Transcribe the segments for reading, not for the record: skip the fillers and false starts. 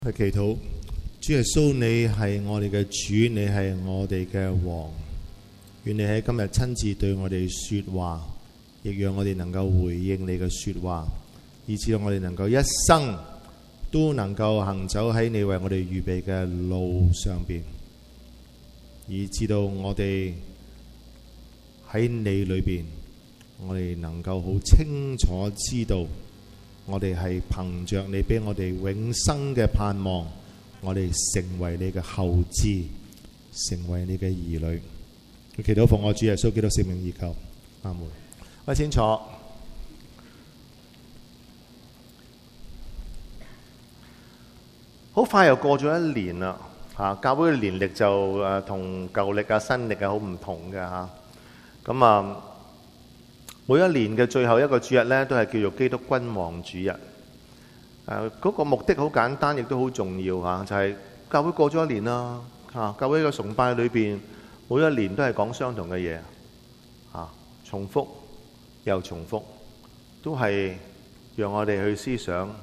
去祈禱，主耶穌，你係我哋嘅主，你係我哋嘅王。願你喺今日親自對我哋說話，亦讓我哋能夠回應你嘅說話，以致我哋能夠一生都能夠行走喺你為我哋預備嘅路上邊，以致到我哋喺你裏邊，我哋能夠好清楚知道。我哋係憑着你俾我哋永生嘅盼望，我哋成為你嘅後嗣，成為你嘅兒女。祈禱奉我主耶穌基督聖名而求，阿門。我請坐。好快又過咗一年啦，教會嘅年曆就同舊曆新曆好唔同嘅吓。咁每一年嘅最後一個主日呢，都係叫做基督君王主日。嗰個目的好簡單，亦都好重要吓，就係教會過咗一年啦。教會嘅崇拜裏邊，每一年都係講相同嘅嘢，重複又重複，都係讓我哋去思想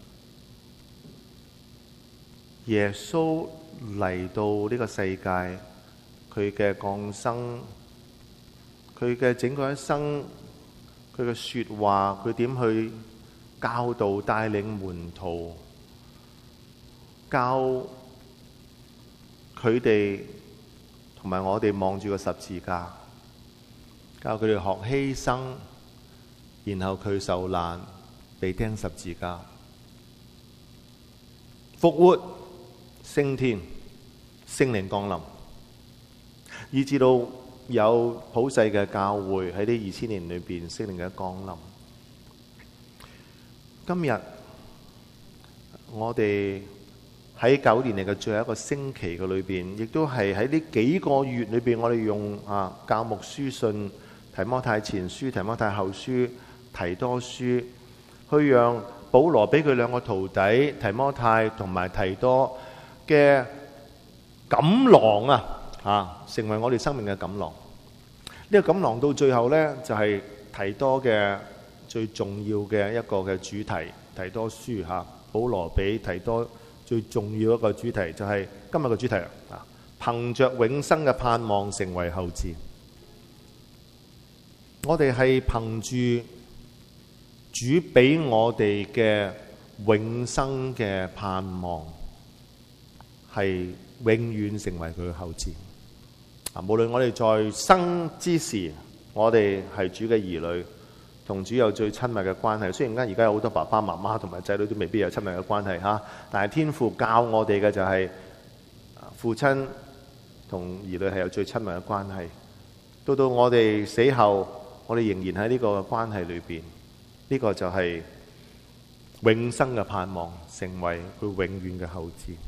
耶穌嚟到呢個世界，佢嘅降生，佢嘅整個一生。佢嘅說話，佢點去教導帶領門徒，教佢哋同埋我哋望住個十字架，教佢哋學犧牲，然後佢受難，被釘十字架，復活，升天，聖靈降臨，以至到有普世嘅教會喺呢2000年裏邊聖靈嘅降臨。今日我哋喺9年嚟嘅最後一個星期嘅裏邊，亦都係喺呢幾個月裏邊，我哋用教牧書信、提摩太前書、提摩太後書、提多書，去讓保羅俾佢兩個徒弟提摩太同埋提多嘅錦囊成為我哋生命嘅錦囊。呢個錦囊到最後呢，就係提多嘅最重要嘅一個嘅主題。提多書保羅俾提多最重要一個主題，就係今日嘅主題憑着永生嘅盼望成為後嗣。我哋係憑住主俾我哋嘅永生嘅盼望，係永遠成為佢嘅後嗣。無論我哋在生之時，我哋係主嘅兒女，同主有最親密嘅關係。雖然而家有好多爸爸媽媽同埋仔女都未必有親密嘅關係但係天父教我哋嘅就係父親同兒女係有最親密嘅關係。到我哋死後，我哋仍然喺呢個關係裏邊，呢個就係永生嘅盼望，成為佢永遠嘅後嗣。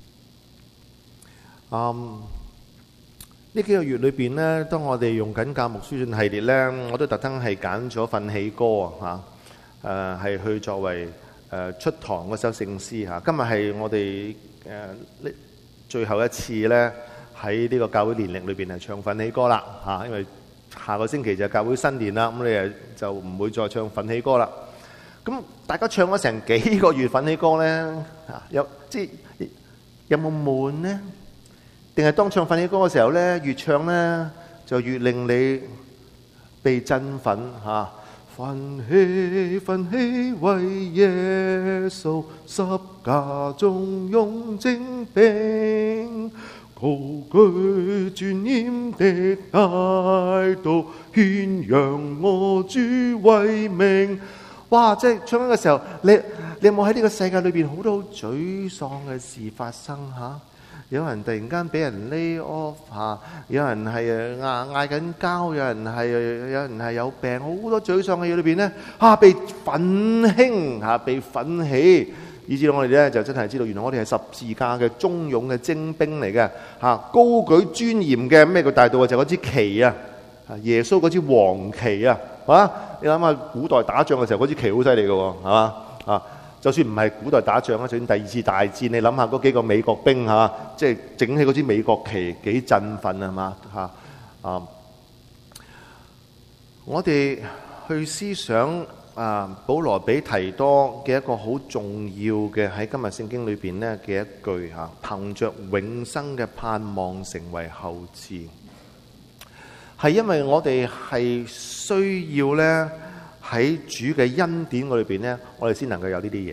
呢幾個月裏邊呢，當我哋用緊教牧書信系列呢，我都特登係揀咗奮起歌係去作為出堂嗰首聖詩嚇。今日係我哋最後一次呢，喺呢個教會年曆裏邊係唱奮起歌啦嚇，因為下個星期就係教會新年啦，咁你就唔會再唱奮起歌啦。咁大家唱咗成幾個月奮起歌呢，有冇悶呢？定係當唱奮起歌嘅時候呢，越唱呢就越令你被振奮嚇。奮起奮起為耶穌十架中用精兵，高舉尊嚴的態度，宣揚我主為名。哇！即係唱緊嘅時候，你有冇喺呢個世界裏邊好多好沮喪嘅事發生嚇？有人突然間俾人 lay off 有人係嗌緊交，有人係有病，好多沮喪嘅嘢裏邊呢，被奮興被奮起，以至我哋呢就真係知道，原來我哋係十字架嘅忠勇嘅精兵嚟嘅高舉尊嚴嘅咩個大道就係嗰支旗耶穌嗰支黃旗你諗下古代打仗嘅時候嗰支旗好犀利嘅喎，係嘛就算唔係古代打仗就算第二次大戰，你諗下嗰幾個美國兵即係整起嗰支美國旗幾振奮係嘛我哋去思想保羅俾提多嘅一個好重要嘅喺今日聖經裏邊呢嘅一句嚇，憑着永生嘅盼望成為後嗣，係因為我哋係需要呢喺主嘅恩典裏邊呢，我哋先能夠有呢啲嘢。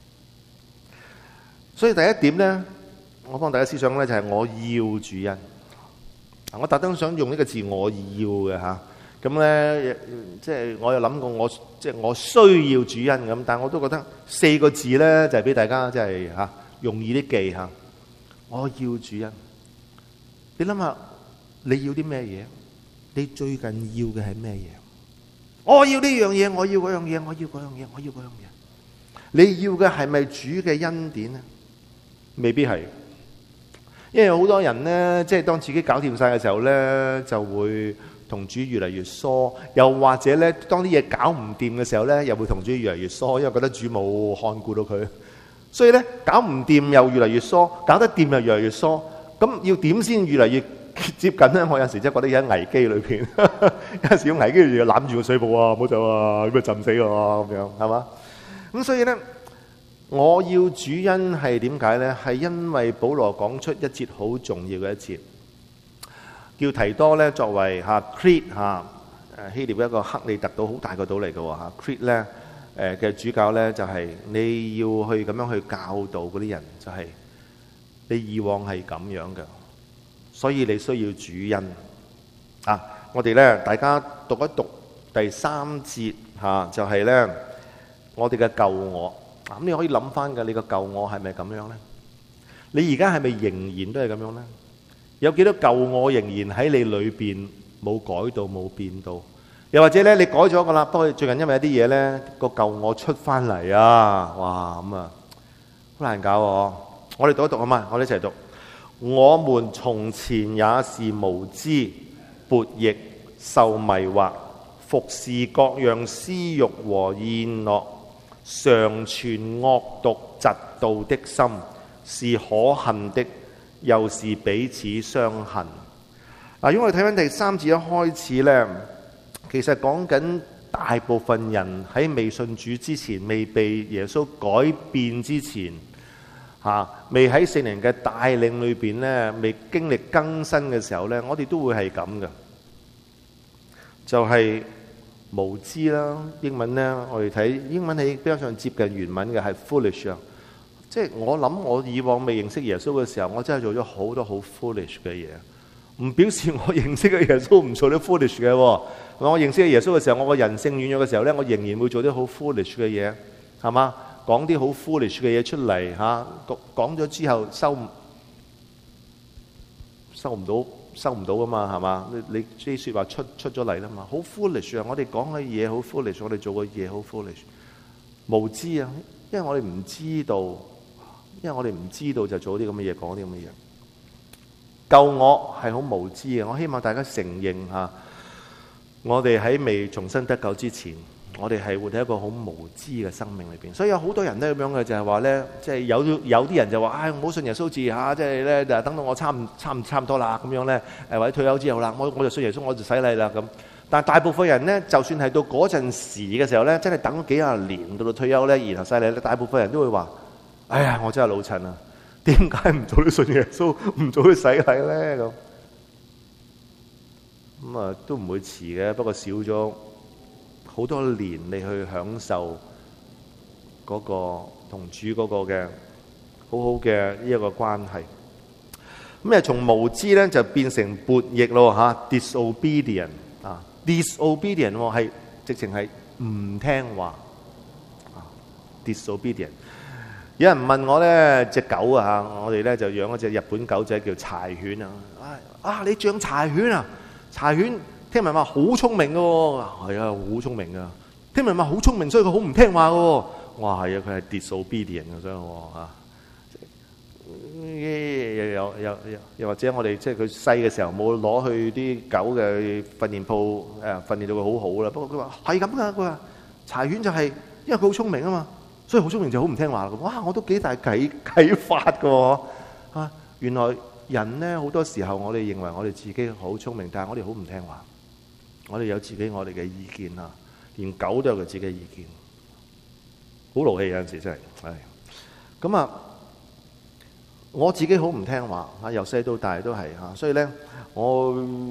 所以第一點呢，我幫大家思想呢，就係我要主恩。我特登想用呢個字我要嘅嚇。咁咧，即係我有諗過我需要主恩咁，但係我都覺得4個字咧就係俾大家即係容易啲記嚇。我要主恩，你諗下你要啲咩嘢？你最近要嘅係咩嘢？我要呢樣嘢，我要嗰樣嘢，我要嗰樣嘢，我要嗰樣嘢。你要嘅係咪主嘅恩典咧？未必係，因為好多人咧，即係當自己搞掂晒嘅時候咧，就會同主越嚟越疏，又或者咧，當啲嘢搞唔掂嘅時候咧，又會同主越嚟越疏，因為覺得主冇看顧到佢，所以咧搞唔掂又越嚟越疏，搞得掂又越嚟越疏。咁要點先越嚟越接近咧？我有時真係覺得喺危機裏邊，有陣時要危機就要攬住個水泡啊，唔好走啊，咁啊浸死我咁樣，係嘛？咁所以咧，我要主恩係點解咧？係因為保羅講出一節好重要嘅一節。叫提多咧，作為Crete 希臘一個克里特島好大個島嚟嘅喎，Crete 咧嘅主教咧就係你要去咁樣去教導嗰啲人，就係你以往係咁樣嘅，所以你需要主恩啊！我哋咧大家讀一讀第3節就係咧我哋嘅舊我咁，你可以諗翻嘅，你個舊我係咪咁樣咧？你而家係咪仍然都係咁樣咧？有幾多舊我仍然喺你裏邊冇改到冇變到？又或者咧你改咗噶啦，不過最近因為一啲嘢咧個舊我出翻嚟啊！哇咁啊，好難搞喎！我哋讀一讀啊嘛，我哋一齊讀。我們從前也是無知、悖逆、受迷惑，服侍各樣私欲和宴樂，常存惡毒嫉妒的心，是可恨的。又是彼此相恨。如果我哋睇翻第3節一開始呢，其實講緊大部分人喺未信主之前，未被耶穌改變之前，未喺聖靈嘅帶領裏邊呢，未經歷更新嘅時候呢，我哋都會係咁嘅，就係無知啦。英文呢，我哋睇英文係比較上接近原文嘅係 foolish 啊。即係我諗，我以往未認識耶穌嘅時候，我真係做咗好多好 foolish 嘅嘢，唔表示我認識嘅耶穌唔做啲 foolish 嘅。我認識嘅耶穌嘅時候，我個人性軟弱嘅時候呢，我仍然會做啲好 foolish 嘅嘢，係嘛？講啲好 foolish 嘅嘢出嚟嚇，講咗之後收唔到噶嘛，係嘛？你啲説話出咗嚟啦嘛，好 foolish 啊！我哋講嘅嘢好 foolish， 我哋做嘅嘢好 foolish， 無知啊！因為我哋唔知道就做啲咁嘅嘢，講啲咁嘅嘢。舊我係好無知嘅，我希望大家承認我哋喺未重新得救之前，我哋係活喺一個好無知嘅生命裏邊。所以有好多人都咁樣嘅，就係話咧，即係有啲人就話，唔好信耶穌字嚇，即係咧等到我差唔多啦咁樣咧，或者退休之後啦，我就信耶穌，我就洗禮啦咁。但係大部分人咧，就算係到嗰陣時嘅時候咧，真係等咗幾廿年到退休咧，然後洗禮咧，大部分人都會話：哎呀，我真係老襯啊！點解唔早啲信耶穌，唔早啲洗禮咧？咁啊，都唔會遲嘅，不過少咗好多年你去享受嗰個同主嗰個嘅好好嘅呢一個關係。咁從無知咧就變成悖逆咯嚇 ，disobedient 啊 ，disobedient 係直情係唔聽話啊 ，disobedient。有人問我咧，隻狗啊，我哋咧就養一隻日本狗仔叫柴犬啊。你養柴犬啊？柴犬聽聞話好聰明嘅喎，係啊，好聰明噶。聽聞話好聰明，所以佢好唔聽話嘅喎。哇，係啊，佢係 disobedient 嘅，所以又或者我哋即係佢細嘅時候冇攞去啲狗嘅訓練鋪訓練到佢好好啦。不過佢話係咁噶，佢話柴犬就係因為佢好聰明啊嘛。所以好聰明就好唔聽話。哇！我都幾大啟發㗎喎。原來人呢，好多時候我哋認為我哋自己好聰明，但係我哋好唔聽話。我哋有我哋嘅意見啊。 連狗都有佢自己嘅意見，好勞氣有陣時真係。咁啊，我自己好唔聽話嚇，由細到大都係嚇，所以咧我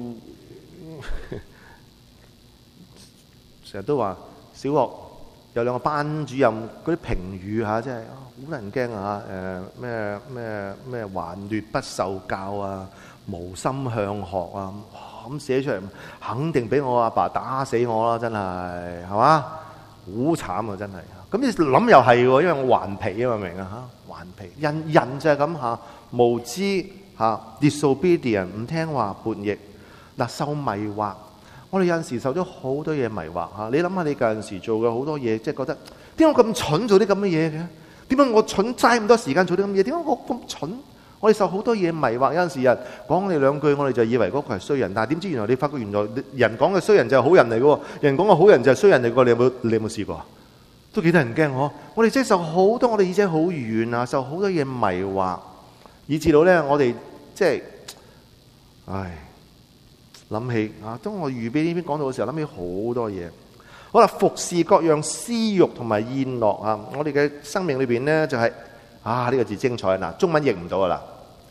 成日都話小學有兩個班主任嗰啲評語嚇，真係好得人驚啊！咩頑劣不受教啊，無心向學啊，咁寫出嚟肯定俾我阿爸打死我啦！真係係嘛？好慘啊！真係。咁你諗又係喎，因為我頑皮啊嘛，明啊嚇？頑皮人就係咁嚇，無知嚇 disobedient 唔聽話叛逆嗱，受迷惑。我哋有陣時受咗好多嘢迷惑嚇，你諗下你有陣時做嘅好多嘢，即係覺得點解我咁蠢做啲咁嘅嘢嘅？點解我蠢嘥咁多時間做啲咁嘅嘢？點解我咁蠢？我哋受好多嘢迷惑，有陣時人講你兩句，我哋就以為嗰個係衰人，但係點知原來你發覺原來人講嘅衰人就係好人嚟嘅喎，人講嘅好人就係衰人嚟嘅。你有冇試過？都幾得人驚嗬！我哋真係受好多，我哋耳仔好軟啊，受好多嘢迷惑，以至到咧我哋即係，諗起啊！當我預備呢邊講到嘅時候，諗起好多嘢。好啦，服侍各樣私慾同埋宴樂啊！我哋嘅生命裏邊咧就係呢個字精彩嗱，中文譯唔到噶啦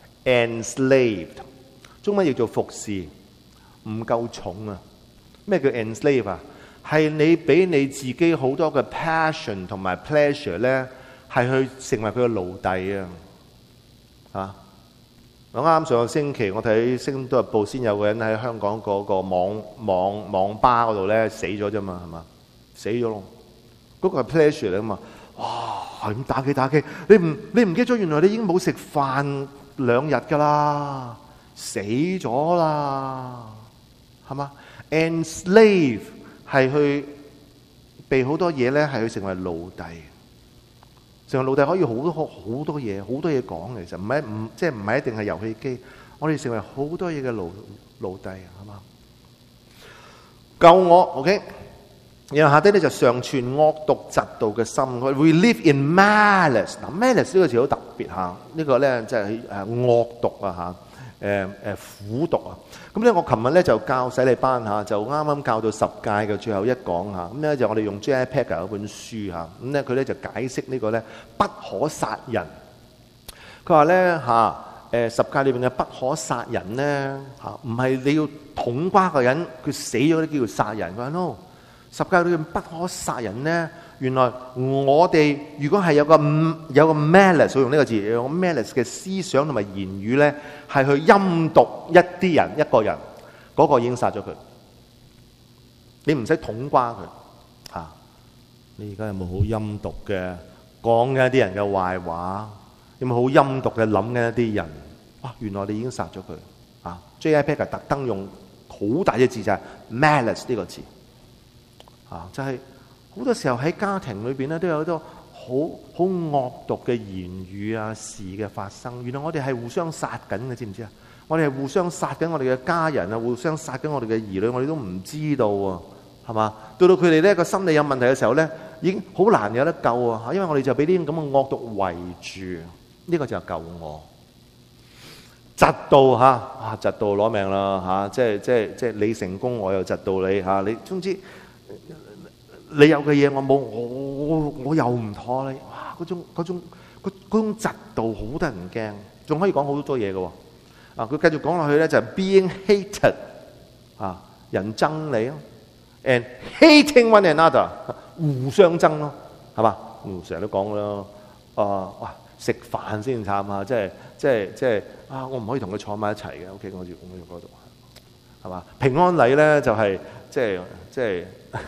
，enslaved， 中文譯做服侍，唔夠重啊！咩叫 enslave 啊？係你俾你自己好多嘅 passion 同埋 pleasure 咧，係去成為佢嘅奴隸啊！我啱上個星期，我睇《星島日報》先有個人喺香港嗰個網吧嗰度咧死咗啫嘛，係嘛？死咗咯，嗰個係 pleasure 嚟啊嘛！哇，咁打機，你唔記得咗？原來你已經冇食飯2日噶啦，死咗啦，係嘛 ？enslave 係去被好多嘢咧，係去成為奴隸。成為奴隸可以好多嘢，好多嘢講。其實唔係一定係遊戲機。我哋成為好多嘢嘅奴隸，係嘛？救我 ，OK。然後下低咧就常存惡毒嫉妒嘅心。We live in malice。嗱 ，malice 呢個詞好特別嚇。呢個咧即係惡毒啊嚇，苦毒啊。咁咧，我琴日咧就教洗禮班嚇，就啱啱教到10誡嘅最後一講嚇。咁咧就我哋用 J.I. Packer 嗰本書嚇，咁咧佢咧就解釋呢個咧不可殺人。佢話咧10誡裏邊嘅不可殺人咧唔係你要捅瓜個人，佢死咗咧叫做殺人。佢話 no， 10誡裏邊不可殺人咧，原來我哋如果係有個 malice， 用呢個字，有個 malice 嘅思想同埋言語咧，係去陰毒一啲人一個人，嗰個已經殺咗佢。你唔使捅瓜佢嚇。你而家有冇好陰毒嘅講緊一啲人嘅壞話？有冇好陰毒嘅諗緊一啲人？哇！原來你已經殺咗佢啊 ！J.I. Packer 特登用好大隻字就係 malice 呢個字啊，就係好多時候喺家庭裏邊咧都有好多好惡毒嘅言語啊事嘅發生。原來我哋係互相殺緊嘅，知唔知啊？我哋係互相殺緊我哋嘅家人啊，互相殺緊我哋嘅兒女，我哋都唔知道啊，係嘛？到佢哋呢個心理有問題嘅時候咧，已經好難有得救啊！因為我哋就俾啲咁嘅惡毒圍住，呢個就係救我。窒到窒到攞命啦即係你成功我又窒到你你總之你有嘅嘢我冇，我又唔妥你，哇！嗰種窒到好得人驚，仲可以講好多嘢嘅佢繼續講落去咧就係 being hated 人憎你and hating one another 互相憎咯，係嘛？成日都講咯，哇！食飯先慘啊！即係我唔可以同佢坐埋一齊嘅。OK， 我要嗰度，係嘛？平安禮咧就係即係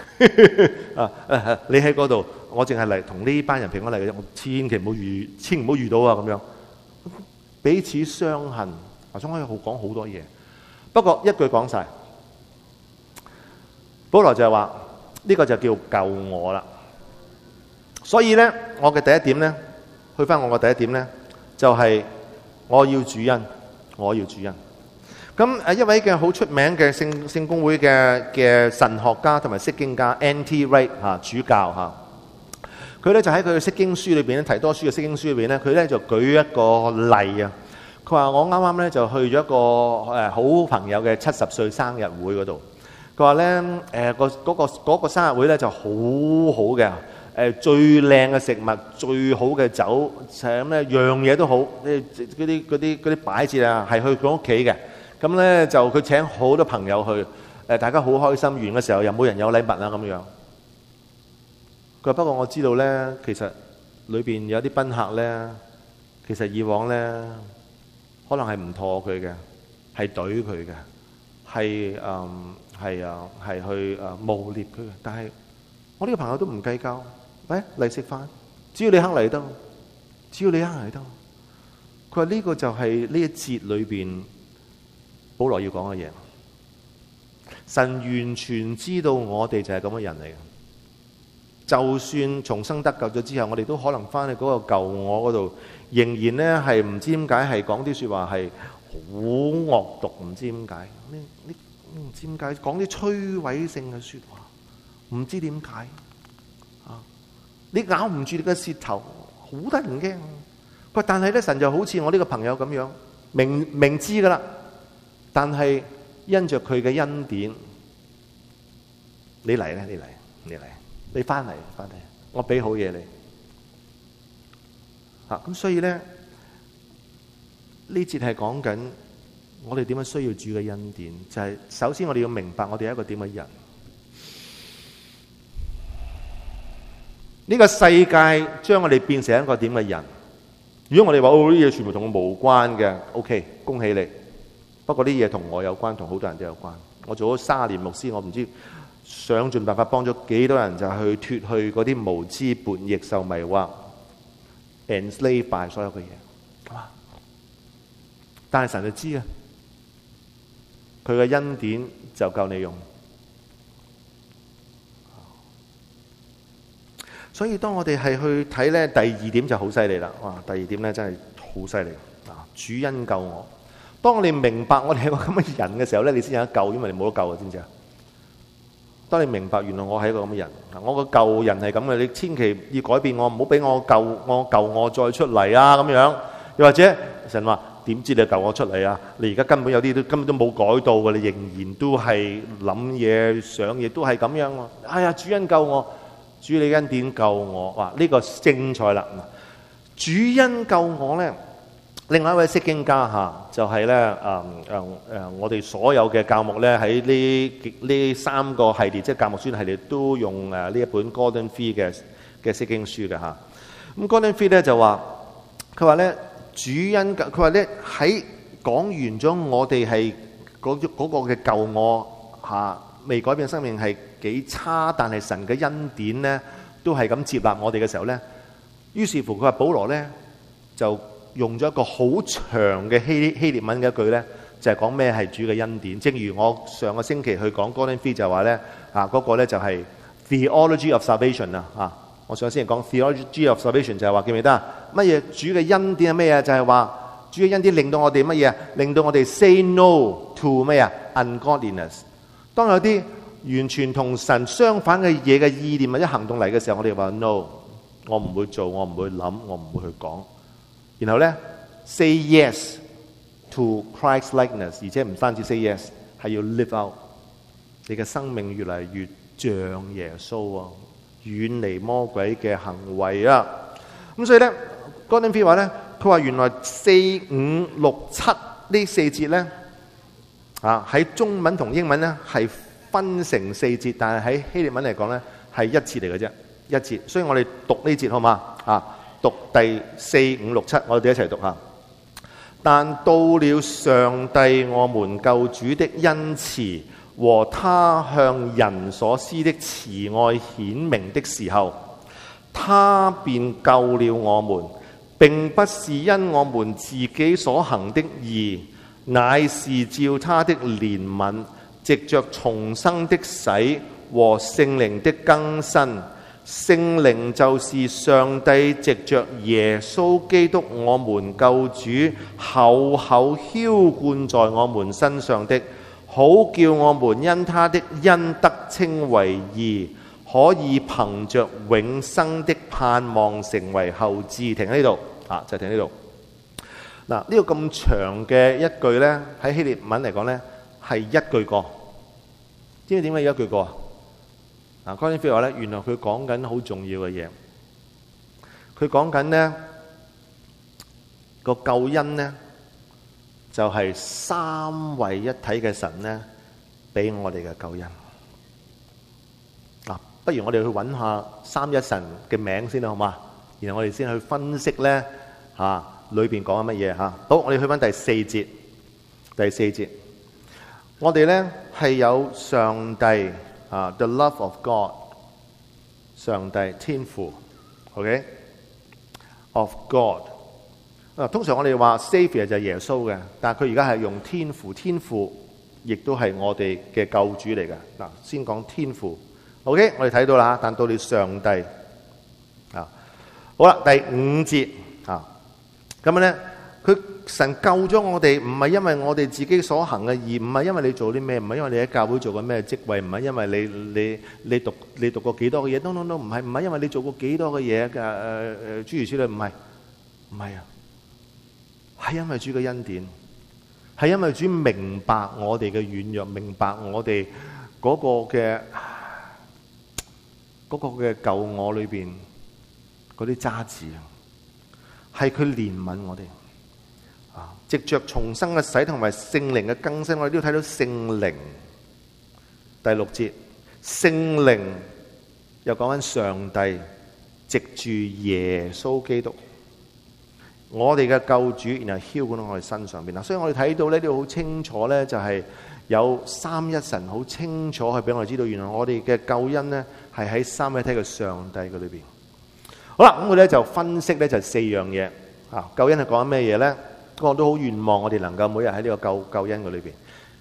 你喺嗰度，我淨係嚟同呢班人平安禮嘅啫。我千祈唔好遇到啊！咁樣彼此相恨，我仲可以講好多嘢。不過一句講晒，保羅就係話呢個就叫救我啦。所以咧，我嘅第一點咧。去翻我嘅第一點咧，就係我要主恩，我要主恩。咁一位嘅好出名嘅聖公會嘅神學家同埋釋經家 N.T. Wright 主教佢咧就喺佢嘅釋經書裏邊咧，提多書嘅釋經書裏邊咧，佢咧就舉一個例啊。佢話我啱啱咧就去咗一個好朋友嘅70歲生日會嗰度。 佢話咧嗰個生日會咧就好好嘅，最靚嘅食物、最好嘅酒，咁咧樣嘢都好，嗰啲擺設啊係去佢屋企嘅。咁咧就佢請好多朋友去，大家好開心。完嘅時候又冇人有禮物啊咁樣。佢話不過我知道咧，其實裏邊有啲賓客咧，其實以往咧可能係唔妥佢嘅，係懟佢嘅，係去誣衊佢嘅。但係我呢個朋友都唔計較，嚟食飯，只要你肯嚟得，只要你肯嚟得。佢話呢個就係呢一節裏邊保羅要講嘅嘢。神完全知道我哋就係咁嘅人嚟嘅。就算重生得救咗之後，我哋都可能翻去嗰個舊我嗰度，仍然咧係唔知點解係講啲説話係好惡毒，唔知點解，你唔知點解講啲摧毀性嘅説話，唔知點解啊！你咬唔住你嘅舌頭，好得人驚。佢但係咧，神就好似我呢個朋友咁樣，明知噶啦，但係因着佢嘅恩典，你嚟咧，你嚟。你翻嚟，我俾好嘢你。咁所以咧，呢節係講緊我哋點樣需要主嘅恩典，就係首先我哋要明白我哋係一個點嘅人。呢個世界將我哋變成一個點嘅人。如果我哋話呢啲嘢全部同我無關嘅，OK， 恭喜你。不過呢啲嘢同我有關，同好多人都有關。我做咗30年牧師，我唔知想盡辦法幫咗幾多人，就去脫去嗰啲無知叛逆受迷惑 enslave by 所有嘅嘢，係嘛？但係神就知啊，佢嘅恩典就夠你用。所以當我哋係去睇咧，第二點就好犀利啦！哇，第二點咧真係好犀利啊！主恩救我。當我哋明白我哋係個咁嘅人嘅時候咧，你先有得救，因為你冇得救啊，知唔知啊？當你明白原來我係一個咁嘅人，我個舊人係咁嘅，你千祈要改變我，唔好俾我舊我再出嚟啊！咁樣，又或者神話點知你舊我出嚟啊？你而家根本有啲都根本都冇改到嘅，你仍然都係諗嘢想嘢都係咁樣喎。哎呀，主恩救我，主你恩典救我，哇！呢個精彩啦！主恩救我咧。另外一位釋經家就係咧我哋所有嘅教牧咧喺呢3個系列，即係教牧書系列，都用呢一本 Gordon Fee 嘅釋經書嘅嚇。咁 Gordon Fee 咧就話，佢話咧主恩，佢話咧喺講完咗我哋係嗰個嘅舊我未改變生命係幾差，但係神嘅恩典咧都係咁接納我哋嘅時候咧，於是乎佢話保羅咧就用咗一個好長嘅希臘文嘅一句咧，就係講咩係主嘅恩典。正如我上個星期去講 Gordon Fee 就話咧嗰個咧就係 Theology of Salvation 我上個星期講 Theology of Salvation 就係話記唔記得乜嘢主嘅恩典係咩啊？就係話主嘅恩典令到我哋乜嘢啊？令到我哋 say no to 咩啊 ungodliness。當有啲完全同神相反嘅嘢嘅意念或者行動嚟嘅時候，我哋話 no， 我唔會做，我唔會諗，我唔會去講。然後咧 say yes to Christ likeness， 而且唔單止 say yes， 係要 live out， 你嘅生命越嚟越像耶穌啊，遠離魔鬼嘅行為啊。咁所以咧 Gordon Fee 話咧，佢話原來4、5、6、7呢4節咧喺中文同英文咧係分成4節，但係喺希臘文嚟講咧係一節嚟嘅啫，一節。所以我哋讀呢節好嘛讀第4、5、6、7，我哋一齊讀下。但到了上帝我們救主的恩慈和他向人所施的慈愛顯明的時候，他便救了我們，並不是因我們自己所行的義，乃是照他的憐憫，藉着重生的洗和聖靈的更新。聖靈就是上帝藉着耶穌基督我們救主厚厚澆灌在我們身上的，好叫我們因他的恩得稱為義，可以憑着永生的盼望成為後嗣。停喺呢度就停喺呢度。呢個咁長嘅一句呢，喺希臘文嚟講呢，係一句過， 知唔知點解有一句過啊？哥林飛話咧，原來佢講緊好重要嘅嘢。佢講緊呢個救恩呢，就係三位一體嘅神呢俾我哋嘅救恩。嗱，不如我哋去揾下三一神嘅名先啦，好嘛？然後我哋先去分析咧裏邊講緊乜嘢嚇。好，我哋去翻第四節。第四節，我哋咧係有上帝the love of God， 上帝天父 ，OK of God。通常我哋話 Savior 就係耶穌嘅，但係佢而家係用天父，天父亦都係我哋嘅救主嚟嘅。嗱，先講天父 ，OK， 我哋睇到啦，但到你上帝好啦，第五節咁樣咧，佢神救咗我哋，唔係因為我哋自己所行嘅，而唔係因為你做啲咩，唔係因為你喺教會做緊咩職位，唔係因為你讀過幾多嘅嘢，no，唔係因為你做過幾多嘅嘢嘅諸如此類，唔係啊，係因為主嘅恩典，係因為主明白我哋嘅軟弱，明白我哋嗰個嘅救我裏邊嗰啲渣滓，係佢憐憫我哋。藉着重生嘅洗同埋聖靈嘅更新，我哋都要睇到聖靈。第六節，聖靈又講緊上帝藉住耶穌基督，我哋嘅救主，然後澆灌到我哋身上邊啦。所以我哋睇到呢度好清楚呢，就係有三一神好清楚去俾我哋知道，原來我哋嘅救恩呢係喺三一體嘅上帝嘅裏邊。好啦，咁我哋就分析呢就四樣嘢。救恩係講緊咩嘢呢？我都好願望我哋能夠每日喺呢個救恩嘅裏邊，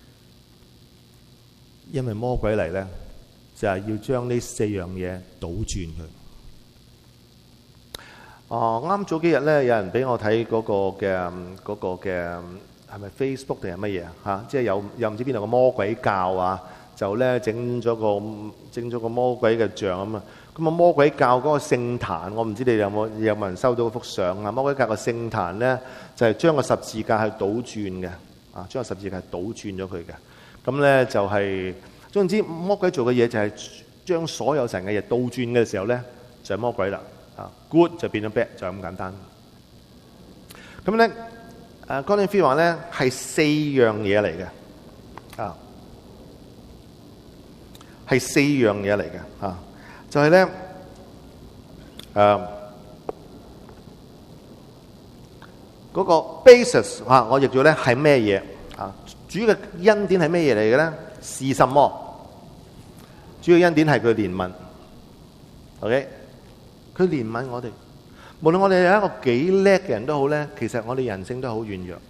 因為魔鬼嚟呢，就係要將呢四樣嘢倒轉佢。啱早幾日呢，有人俾我睇嗰個嘅係咪 Facebook 定係乜嘢即係有唔知邊度個魔鬼教啊，就呢整咗個魔鬼嘅像咁啊。咁啊，魔鬼教嗰個聖壇，我唔知你有冇人收到嗰幅相啊？魔鬼教個聖壇咧，就係將個十字架係倒轉嘅，將個十字架係倒轉咗佢嘅。咁咧就係總之，魔鬼做嘅嘢就係將所有神嘅嘢倒轉嘅時候咧，就係魔鬼啦。good 就變咗 bad， 就咁簡單。咁咧，Gordon Fee 話咧係四樣嘢嚟嘅，係四樣嘢嚟嘅就係咧，嗰個 basis 我譯咗咧係咩嘢主嘅恩典係咩嘢嚟嘅咧？是什麼？主嘅恩典係佢憐憫 ，OK？ 佢憐憫我哋，無論我哋係一個幾叻嘅人都好咧，其實我哋人性都好軟弱。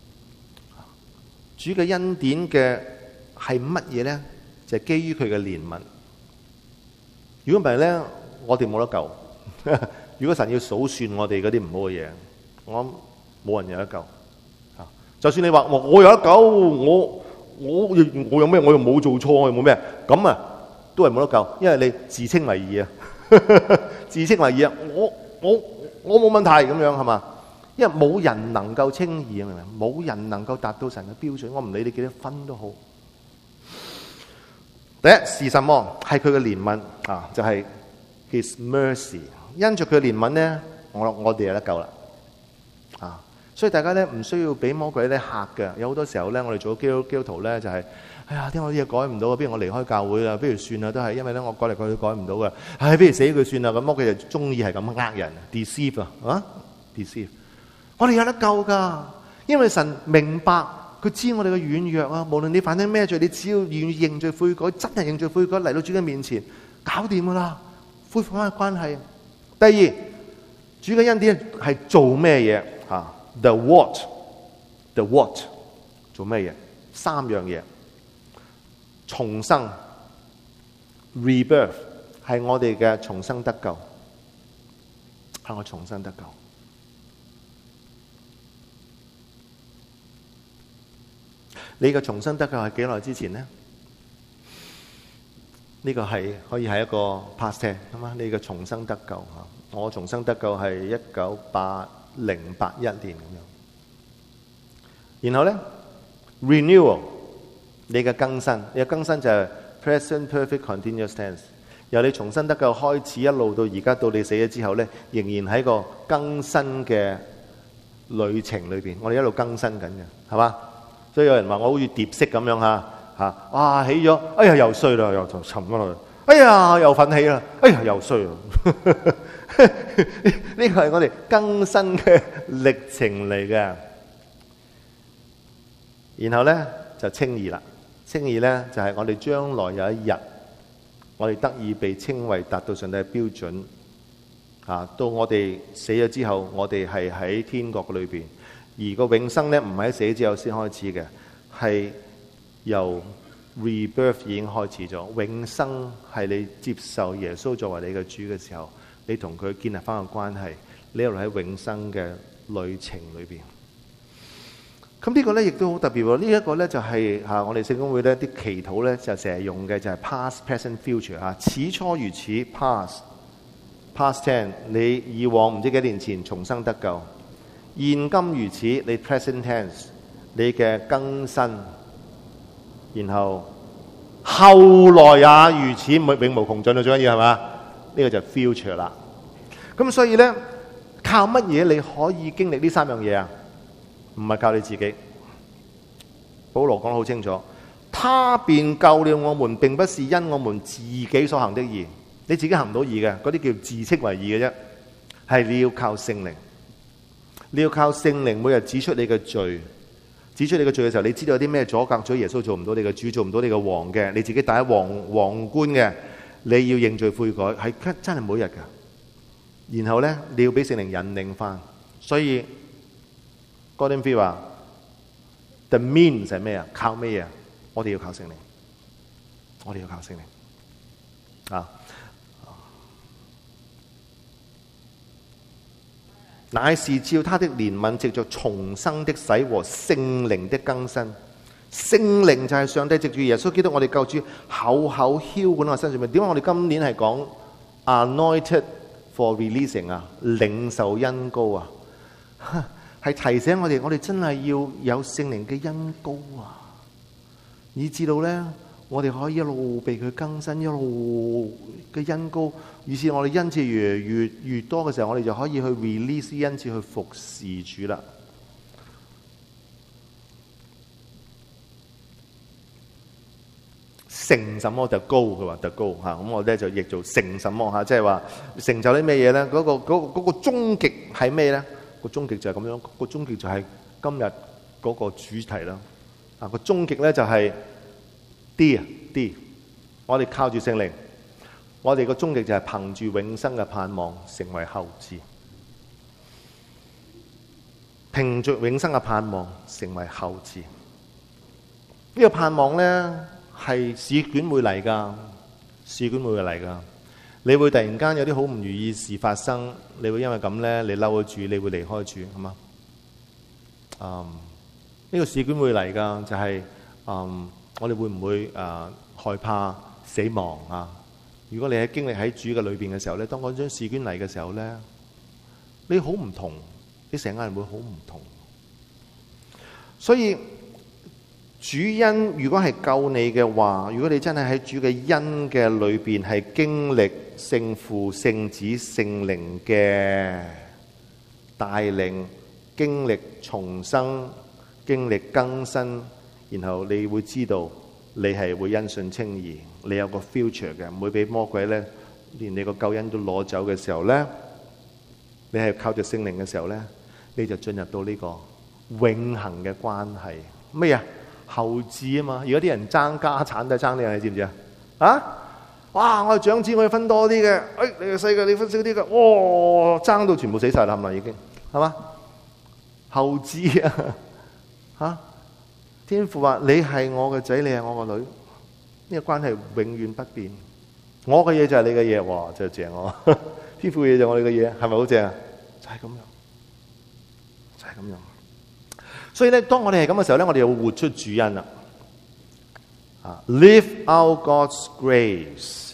主嘅恩典嘅係乜嘢咧？就係基於佢嘅憐憫。如果唔係咧，我哋冇得救。如果神要數算我哋嗰啲唔好嘅嘢，我諗冇人有得救。就算你話我有得救，我有咩？我又冇做錯，我又冇咩？咁啊，都係冇得救，因為你自稱為義啊，自稱為義啊，我冇問題咁樣係嘛？因為冇人能夠稱義啊，明唔明？冇人能夠達到神嘅標準，我唔理你幾多分都好。第一是什麼？係佢嘅憐憫就係 His mercy。因着佢嘅憐憫咧，我哋有得救啦。所以大家咧唔需要俾魔鬼咧嚇嘅。有好多時候咧，我哋做基督徒咧就係，哎呀，點解我啲嘢改唔到啊？不如我離開教會啦，不如算啦，都係因為咧我改嚟改去改唔到嘅。不如死佢算啦。咁魔鬼就中意係咁呃人 ，deceive ，deceive。我哋有得救噶，因為神明白。佢知我哋嘅軟弱啊！無論你犯咗咩罪，你只要願意認罪悔改，真係認罪悔改嚟到主嘅面前，搞掂噶啦，恢復翻關係。第二，主嘅恩典係做咩嘢？The what 做咩嘢？三樣嘢，重生 rebirth 係我哋嘅重生得救，係我重生得救。你嘅重生得救係幾耐之前呢？呢個係可以係一個 past tense 啊嘛。你嘅重生得救我重生得救係1980-81年咁樣。然後咧 renewal 你嘅更新，你嘅更新就係 present perfect continuous tense， 由你重新得救開始，一路到而家到你死咗之後呢，仍然喺個更新嘅旅程裏邊，我哋一路更新緊嘅，係嘛？所以有人話我好似蝶式咁樣嚇，哇起咗，哎呀又衰啦，又就沉咗落去，哎呀又奮起啦，哎呀又衰啦。呢個係我哋更新嘅歷程嚟嘅。然後呢，就稱義啦，稱義呢，就係我哋將來有一日，我哋得以被稱為達到上帝嘅標準。到我哋死咗之後，我哋係喺天國裏邊，而個永生呢，唔係喺死之後先開始嘅，係由 rebirth 已經開始咗。永生係你接受耶穌作為你嘅主嘅時候，你同佢建立翻個關係，你一路喺永生嘅旅程裏邊。咁呢個呢亦都好特別喎。呢一個呢就係我哋聖公會呢啲祈禱呢就成日用嘅就係 past present future 始初如此 past tense， 你以往唔知幾年前重生得救，現今如此你 present tense 你嘅更新，然後後來也如此永無窮盡啊，最緊要係嘛？呢個就係 future 啦。咁所以呢，靠乜嘢你可以經歷呢三樣嘢啊？唔係靠你自己。保羅講得好清楚，他便救了我們，並不是因我們自己所行的義。你自己行唔到義嘅，嗰啲叫自稱為義嘅啫。係你要靠聖靈，你要靠聖靈每日指出你嘅罪，指出你嘅罪嘅時候，你知道有啲咩阻隔咗耶穌做唔到你嘅主，做唔到你嘅王嘅，你自己戴皇冠嘅，你要認罪悔改，係真係每日㗎。然後呢，你要俾聖靈引領翻。所以 Gordon Fee 話 The means 係咩啊？靠咩啊？我哋要靠聖靈，我哋要靠聖靈乃是照他的憐憫，藉着重生的洗和聖靈的更新。聖靈就係上帝藉住耶穌基督我哋救主厚厚澆灌我身上面。點解我哋今年係講 anointed for releasing 領受恩膏啊？係提醒我哋真係要有聖靈嘅恩膏啊，以至到呢，我哋可以一路被佢更新，一路嘅恩膏，於是我哋恩賜越多嘅時候，我哋就可以去 release 恩賜去服侍主啦。成什麼就高，佢話就高嚇，咁我咧就譯做成什麼嚇，即係話成就啲咩嘢咧？嗰個終極係咩咧？個終極就係咁樣，個終極就係今日嗰個主題啦。個終極咧就係 D， 我哋靠住聖靈，我哋個終極就係憑住永生嘅盼望成為後嗣，憑住永生嘅盼望成為後嗣。呢個盼望咧係試卷會嚟㗎，試卷會嚟㗎。你會突然間有啲好唔如意事發生，你會因為咁咧，你嬲咗主，你會離開主，係嘛？呢個試卷會嚟㗎，就係我哋會唔會害怕死亡啊？如果你喺經歷喺主嘅裏邊嘅時候咧，當嗰張試卷嚟嘅時候咧，你好唔同，你成個人會好唔同。所以主恩如果係救你嘅話，如果你真係喺主嘅恩嘅裏邊係經歷聖父、聖子、聖靈嘅帶領，經歷重生，經歷更新，然後你會知道你係會因信稱義，你有個 future 嘅，唔會俾魔鬼咧連你個救恩都攞走嘅時候咧，你係靠住聖靈嘅時候咧，你就進入到呢個永恆嘅關係。咩啊？後嗣啊嘛！而家啲人爭家產都係爭呢樣，你知唔知啊？哇！我係長子，我要分多啲嘅。你係細嘅，你分少啲嘅。哇！爭到全部死晒啦，係咪已經？係嘛？後嗣啊！天父話：你係我嘅仔，你係我個女，呢個關係永遠不變。我嘅嘢就係你嘅嘢，哇！真係正我。天父嘅嘢就係我哋嘅嘢，係咪好正啊？就係咁樣，就係咁樣。所以咧，當我哋係咁嘅時候咧，我哋要活出主恩啦。Live out God's grace。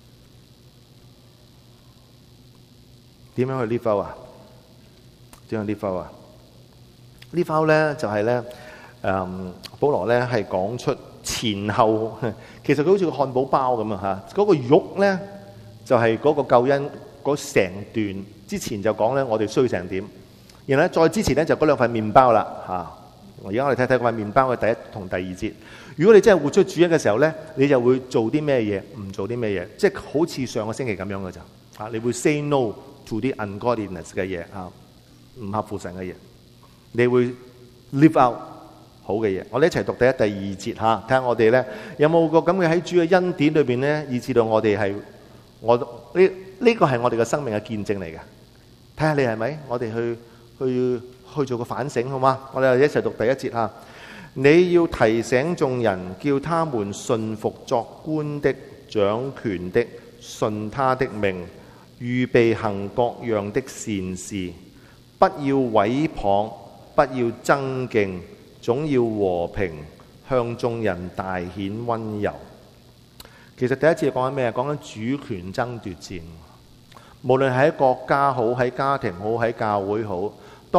點樣去 live out 啊？點樣 live out 啊？live out咧就係咧，保羅咧係講出前後，其實佢好似個漢堡包咁啊嚇。嗰個肉咧就係嗰個救恩嗰成段之前就講咧，我哋需要成點，然後咧再之前咧就嗰兩塊麵包啦嚇。而家我哋睇睇嗰塊麵包嘅第一同第二節。如果你真係活出主恩嘅時候咧，你就會做啲咩嘢，唔做啲咩嘢，即係好似上個星期咁樣嘅咋嚇。你會 say no to 啲 ungodliness 嘅嘢嚇，唔合乎神嘅嘢，你會 live out 好嘅嘢。我哋一齊讀第一、第二節嚇，睇下我哋咧有冇個咁嘅喺主嘅恩典裏邊咧，以至到我哋係呢個係我哋嘅生命嘅見證嚟嘅。睇下你係咪？我哋去做個反省好嗎？我哋一齊讀第一節嚇。你要提醒眾人，叫他們順服作官的、掌權的，順他的命，預備行各樣的善事，不要毀謗，不要爭競，總要和平，向眾人大顯溫柔。其實第一節講緊咩？講緊主權爭奪戰。無論喺國家好，喺家庭好，喺教會好，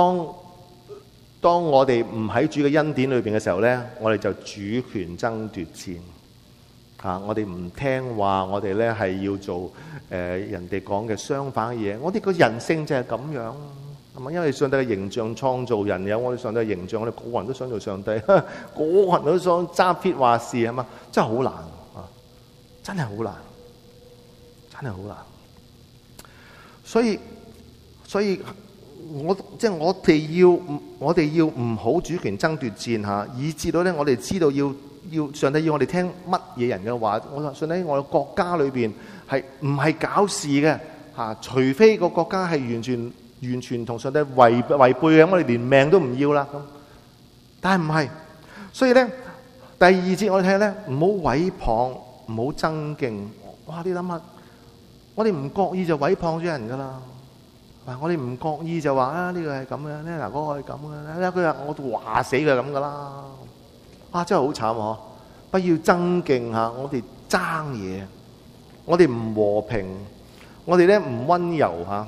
當我哋唔喺主嘅恩典裏邊嘅時候呢，我哋就主權爭奪戰嚇。我哋唔聽話，我哋呢係要做人哋講嘅相反嘅嘢。我哋個人性就係咁樣，係咪？因為上帝嘅形象創造人，有我哋上帝嘅形象，我哋個個人都想做上帝，個個人都想揸 fit 話事，係嘛？真係好難啊！真係好難，真係好難。所以我哋要唔好主權爭奪戰嚇，以至到咧我哋知道要上帝要我哋聽乜嘢人嘅話。我話上帝，我嘅國家裏邊係唔係搞事嘅嚇？除非個國家係完全同上帝違背嘅，我哋連命都唔要啦咁。但係唔係，所以咧第二節我哋睇下咧，唔好毀謗，唔好爭競。哇！你諗下，我哋唔覺意就毀謗咗人噶啦。我哋唔覺意就話啊，呢個係咁嘅咧，嗱嗰個係咁嘅咧，佢話我話死佢咁噶啦，真係好慘嗬！不要爭競嚇，我哋爭嘢，我哋唔和平，我哋咧唔溫柔嚇。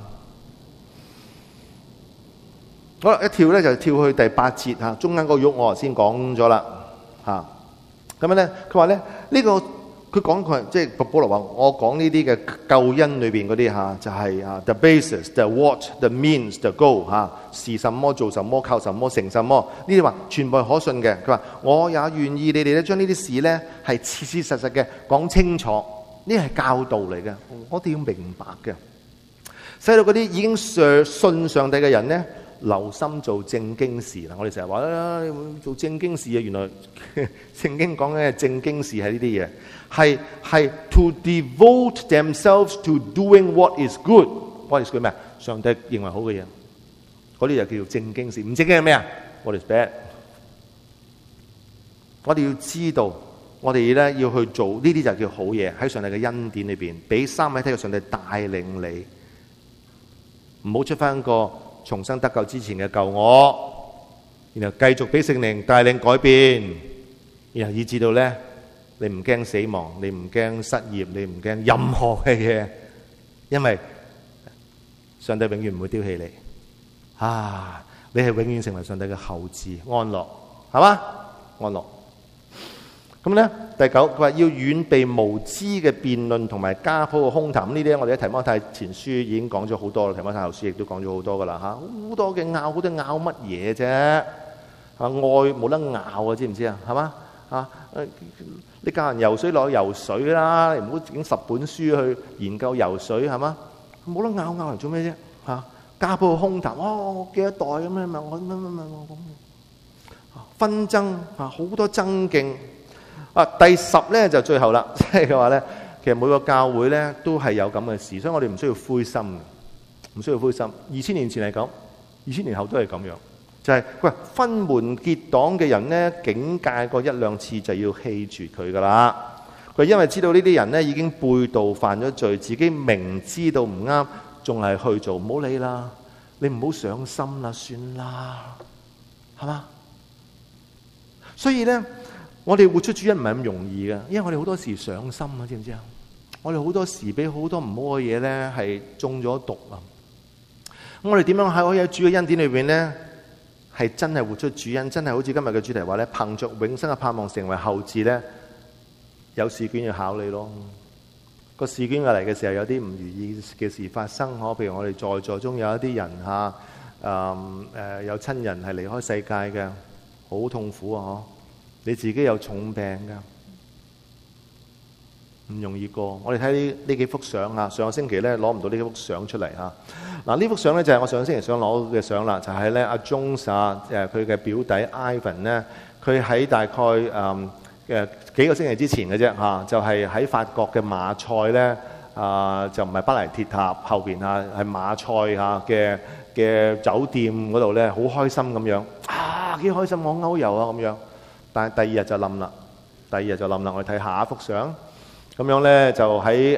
好啦，一跳咧就跳去第八節嚇，中間個喐我先講咗啦嚇。咁樣咧，佢話咧呢個。佢講佢即係保羅話，我講呢啲嘅救恩裏邊嗰啲嚇，就係the basis, the what, the means, the goal 嚇，是什麼做什麼靠什麼成什麼，呢啲話全部係可信嘅。佢話我也願意你哋咧將呢啲事咧係切切實實嘅講清楚，呢係教導嚟嘅，我哋要明白嘅，使到嗰啲已經信上帝嘅人咧留心做正經事啦。我哋成日話啦，做正經事啊，原來聖經講嘅正經事係呢啲嘢。係 to devote themselves to doing what is good。 What is good 咩？上帝認為好嘅嘢，嗰啲就叫做正經事。唔正經係咩啊？ What is bad？ 我哋要知道，我哋咧要去做呢啲就叫好嘢，喺上帝嘅恩典裏邊，俾三位一體嘅上帝帶領你，唔好出翻個重生得救之前嘅舊我，然後繼續俾聖靈帶領改變，然後以至到咧你唔驚死亡，你唔驚失業，你唔驚任何嘅嘢，因為上帝永遠唔會丟棄你啊！你係永遠成為上帝嘅後嗣，安樂係嘛？安樂。咁咧第九，佢話要遠避無知嘅辯論同埋家譜嘅空談。呢啲我哋喺提摩太前書已經講咗好多啦，提摩太後書亦都講咗好多噶啦嚇，好多嘅拗，好多拗乜嘢啫？愛冇得拗啊，知唔知啊？係嘛啊？你教人游水落去游水啦，你唔好整10本書去研究游水係嘛？冇得拗嚟做咩啫？嚇，家譜空談，我幾多代咁樣咪我咁紛爭啊，好多爭競啊！第10咧就最後啦，即係嘅話咧，其實每個教會咧都係有咁嘅事，所以我哋唔需要灰心嘅，唔需要灰心。2000年前係咁，2000年後都係咁樣。就係佢話分門結黨嘅人呢，警戒過1、2次就要棄絕佢噶啦。佢因為知道呢啲人呢已經背道犯咗罪，自己明知道唔啱，仲係去做，唔好理啦，你唔好上心啦，算啦，係嘛？所以呢，我哋活出主恩唔係咁容易嘅，因為我哋好多時上心啊，知唔知啊？我哋好多時俾好多唔好嘅嘢呢係中咗毒啊！咁我哋點樣可以喺主嘅恩典裏邊呢？係真係活出主恩，真係好似今日嘅主題話咧，憑着永生嘅盼望成為後嗣咧， 有試卷要考你咯。個試卷嚟嘅時候有啲唔如意嘅事發生，譬如我哋在座中有一啲人有親人係離開世界嘅，好痛苦啊！你自己有重病㗎，唔容易過。我哋睇呢幾幅相啊，上個星期咧攞唔到呢幾幅相出嚟嚇。嗱，呢幅相咧就係我上個星期想攞嘅相啦，就係咧阿 Jones 佢嘅表弟 Ivan 咧，佢喺大概幾個星期之前嘅啫嚇，就係喺法國嘅馬賽咧就唔係巴黎鐵塔後邊係馬賽嘅酒店嗰度咧，好開心咁樣幾開心，我歐遊啊咁樣。但係第二日就冧啦，我哋睇下一幅相，咁樣咧就喺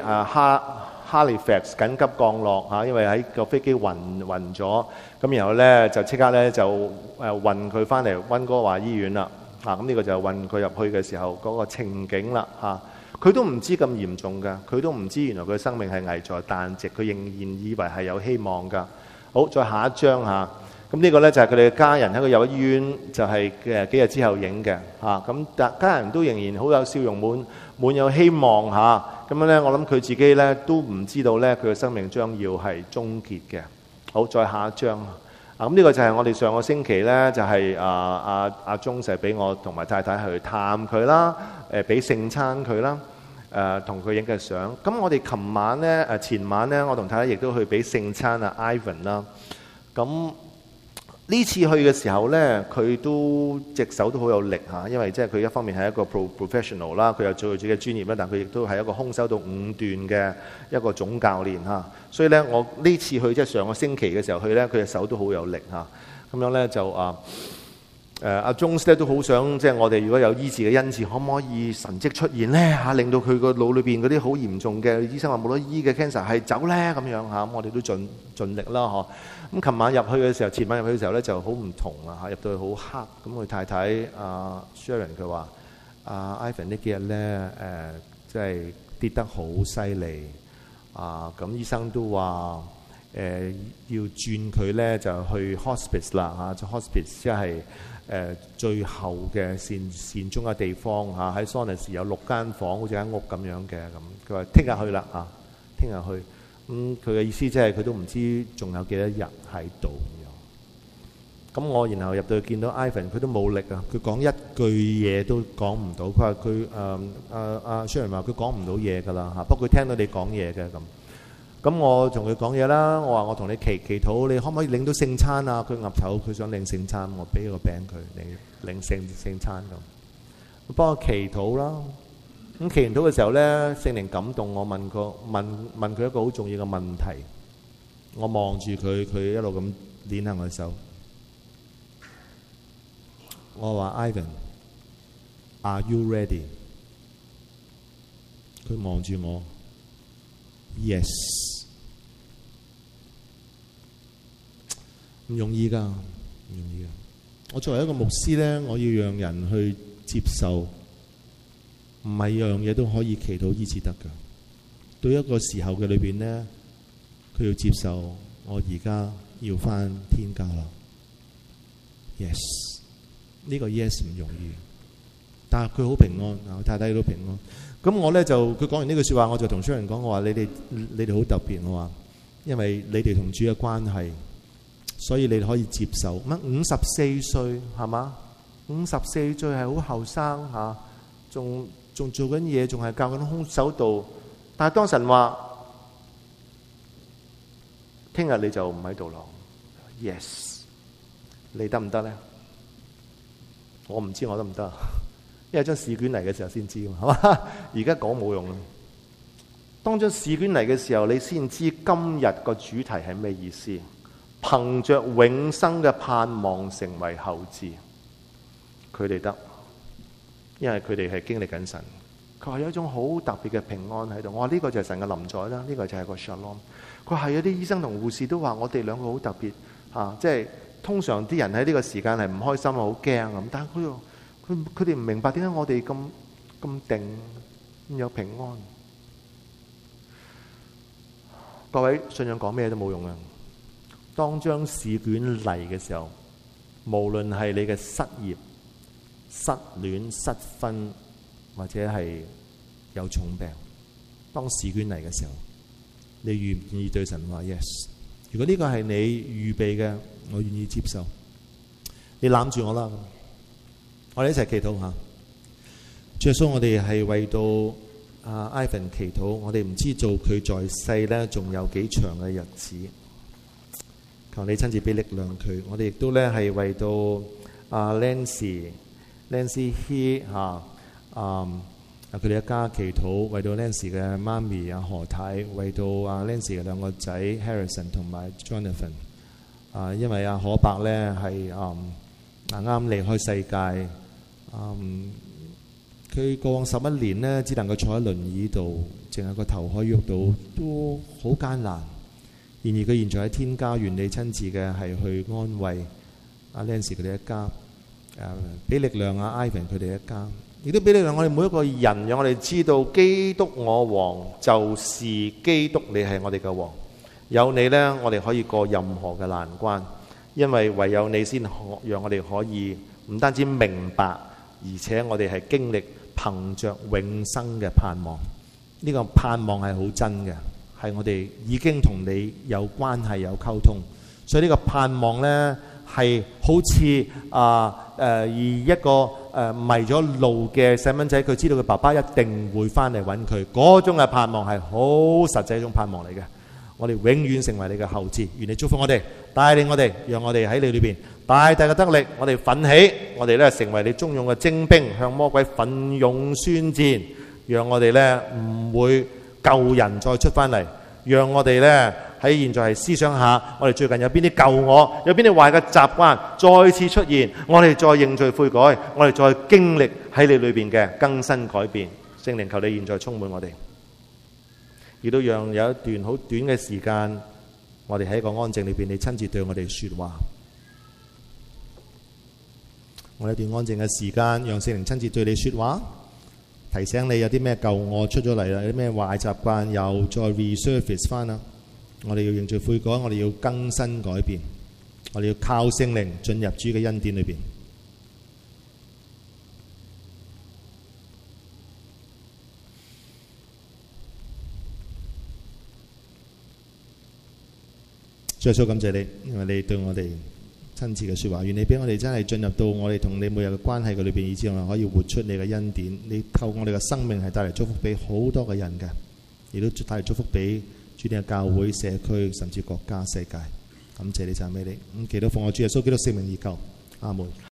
Halifax 緊急降落嚇，因為喺個飛機暈咗，咁然後咧就即刻咧就運佢翻嚟溫哥華醫院啦。咁呢個就運佢入去嘅時候嗰個情景啦嚇，佢都唔知咁嚴重㗎，佢都唔知原來佢生命係危在旦夕，佢仍然以為係有希望㗎。好，再下一張嚇，咁呢個咧就係佢哋嘅家人喺佢入咗醫院，就係幾日之後影嘅嚇。咁家人都仍然好有笑容，滿有希望嚇。咁樣咧，我諗佢自己咧都唔知道咧，佢嘅生命將要係終結嘅。好，再下一張。咁呢個就係我哋上個星期咧，就係阿鐘就俾我同埋太太去探佢啦，俾聖餐佢啦，同佢影嘅相。咁我哋琴晚咧，前晚咧，我同太太亦都去俾聖餐Ivan 啦。咁呢次去嘅時候咧，佢都隻手都好有力嚇，因為即係佢一方面係一個 professional 啦，佢又做佢自己嘅專業啦，但佢亦都係一個空手道5段嘅一個總教練嚇。所以咧，我呢次去即係上個星期嘅時候去咧，佢隻手都好有力嚇。咁樣咧就阿 Jones 咧都好想即係我哋如果有醫治嘅恩賜，可唔可以神蹟出現咧嚇，令到佢個腦裏邊嗰啲好嚴重嘅醫生話冇得醫嘅 cancer 係走咧咁樣嚇。咁我哋都盡力啦嗬。咁琴晚入去嘅時候，前晚入去嘅時候咧就好唔同啦嚇，入到去好黑。咁佢太太Sharon 佢話Ivan 呢幾日咧即係跌得好犀利咁醫生都話要轉佢咧就去 hospice 啦嚇，就 hospice 即係最後嘅善終嘅地方嚇，喺 Sonic 有6間房，好似間屋咁樣嘅咁。佢話聽日去啦嚇，聽日去。佢嘅意思即係佢都唔知仲有幾多日喺度咁樣。咁我然後入到去見到 Ivan， 佢都冇力啊，佢講一句嘢都講唔到。佢話佢Sharon 話佢講唔到嘢㗎啦嚇，不過佢聽到你講嘢嘅咁。咁我同佢講嘢啦，我話我同你祈禱，你可唔可以領到聖餐啊？佢岌頭，佢想領聖餐，我俾個餅佢領聖餐咁。幫我祈禱啦。咁祈禱嘅時候咧，聖靈感動我問佢一個好重要嘅問題。我望住佢一路咁捏下我手。我話 Ivan，Are you ready？ 佢望住我 ，Yes。唔容易㗎，唔容易㗎。我作為一個牧師咧，我要讓人去接受，唔係樣嘢都可以祈禱醫治得㗎。到一個時候嘅裏邊咧，佢要接受我而家要返天家啦。Yes， 呢個 yes 唔容易，但係佢好平安，我太太都平安。咁我咧就佢講完呢句説話，我就同商人講，我話你哋好特別，我話因為你哋同主嘅關係。所以你可以接受乜54歲係嘛？54歲係好後生嚇，仲做緊嘢，仲係教緊空手道。但係當神話聽日你就唔喺度咯 ，yes， 你得唔得咧？我唔知我得唔得，因為張試卷嚟嘅時候先知嘛，係嘛？而家講冇用啦。當張試卷嚟嘅時候，你先知今日個主題係咩意思。憑着永生嘅盼望成為後嗣，佢哋得，因為佢哋係經歷緊神。佢話有一種好特別嘅平安喺度。我話呢個就係神嘅臨在啦，呢個就係個 Shalom。佢係有啲醫生同護士都話我哋兩個好特別嚇，即係通常啲人喺呢個時間係唔開心啊，好驚咁。但係佢哋唔明白點解我哋咁定咁有平安。各位信仰講咩都冇用啊！當張試卷嚟嘅時候，無論係你嘅失業、失戀、失婚，或者係有重病，當試卷嚟嘅時候，你願唔願意對神話 yes？ 如果呢個係你預備嘅，我願意接受。你攬住我啦，我哋一齊祈禱下。主耶穌，我哋係為到Ivan 祈禱，我哋唔知道佢在世咧仲有幾長嘅日子，求你親自俾力量佢。我哋亦都咧係為到Nancy He 佢哋一家祈禱，為到 Nancy 嘅媽咪何太，為到Nancy 嘅兩個仔 Harrison 同埋 Jonathan。因為可伯咧係啱離開世界，佢過往11年呢，只能夠坐喺輪椅度，淨係個頭可以喐到，都好艱難。然而佢現在喺天家，願你親自嘅係去安慰Nancy 佢哋一家，俾力量Ivan 佢哋一家，亦都俾力量我哋每一個人，讓我哋知道基督我王就是基督，你係我哋嘅王。有你呢，我哋可以過任何嘅難關，因為唯有你先讓我哋可以唔單止明白，而且我哋係經歷憑着永生嘅盼望。呢個盼望係好真嘅，係我哋已經同你有關係有溝通，所以呢個盼望呢，係好似而一個迷咗路嘅細蚊仔，佢知道佢爸爸一定會翻嚟揾佢，嗰種嘅盼望係好實際一種盼望嚟嘅。我哋永遠成為你嘅後嗣，願你祝福我哋，帶領我哋，讓我哋喺你裏邊大大嘅得力。我哋奮起，我哋咧成為你忠勇嘅精兵，向魔鬼奮勇宣戰。讓我哋咧唔會舊人再出翻嚟，讓我哋咧喺現在係思想下，我哋最近有邊啲舊我，有邊啲壞嘅習慣再次出現，我哋再認罪悔改，我哋再經歷喺你裏邊嘅更新改變。聖靈，求你現在充滿我哋。亦都讓有一段好短嘅時間，我哋喺一個安靜裏邊，你親自對我哋說話。我哋一段安靜嘅時間，讓聖靈親自對你說話，提醒你有啲咩舊我出咗嚟啦，有啲咩壞習慣又再 resurface 翻啦。我哋要認罪悔改，我哋要更新改變，我哋要靠聖靈進入主嘅恩典裏邊。主耶穌，感謝你，因為你對我哋親自嘅說話，願你俾我哋真係進入到我哋同你每日嘅關係嘅裏邊，以至我哋可以活出你嘅恩典。你透過我哋嘅生命係帶嚟祝福俾好多嘅人嘅，亦都帶嚟祝福俾主你嘅教會、社區甚至國家、世界。感謝你，讚美你。咁祈禱奉我主耶穌基督聖名而求，阿門。